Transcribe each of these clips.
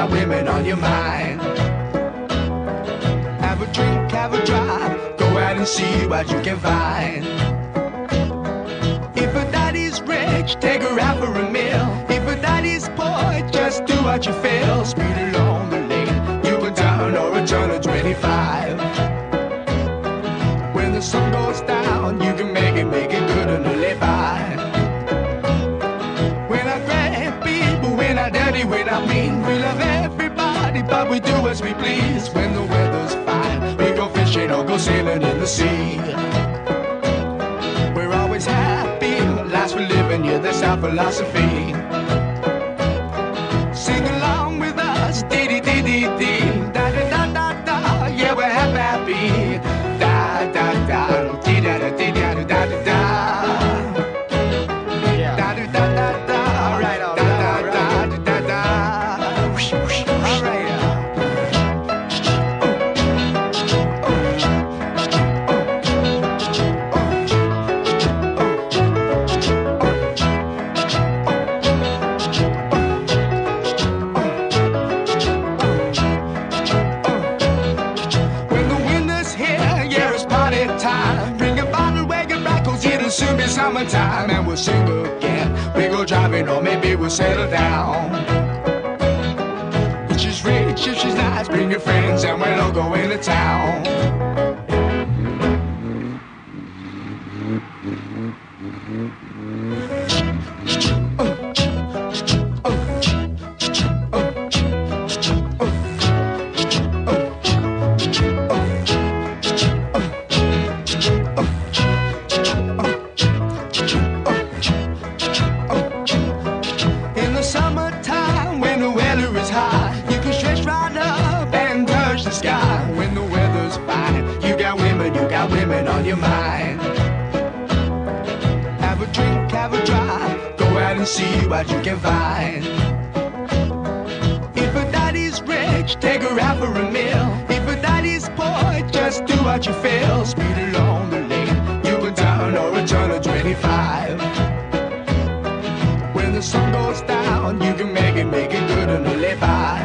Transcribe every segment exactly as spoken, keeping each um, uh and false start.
got women on your mind. Have a drink, have a drive, go out and see what you can find. If a daddy's rich, take her out for a meal. If a daddy's poor, just do what you feel. Speed along the lane, you can turn or a turn of twenty-five. When the sun goes down, you can make it, make it good and live by. When I grab people, when I dirty, when I mean, we love everybody, but we do as we please. When the weather's fine, we go fishing or go sailing in the sea. We're always happy, last we're living, yeah, that's our philosophy. Sing along with us, dee dee dee dee dee, da da da da da, yeah, we're happy, happy, da da da, dee da da dee da da da da da, da da da da da, all right, all right, da da da da da, all right. Soon be summertime and we'll sing again. We go driving or maybe we'll settle down. If she's rich, if she's nice, bring your friends and we'll all go into town. Summertime, when the weather is hot, you can stretch right up and touch the sky. When the weather's fine, you got women, you got women on your mind. Have a drink, have a drive, go out and see what you can find. If a daddy's rich, take her out for a meal. If a daddy's poor, just do what you feel. Speed along the lane, you can turn or a turn of twenty-five. When the sun goes down, you can make it, make it good and live by.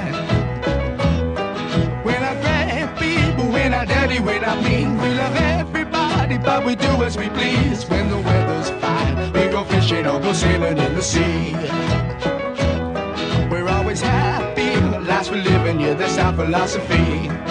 When I grab people, when I dirty, when I mean, we love everybody, but we do as we please. When the weather's fine, we go fishing or go sailing in the sea. We're always happy, last we're living, yeah, that's our philosophy.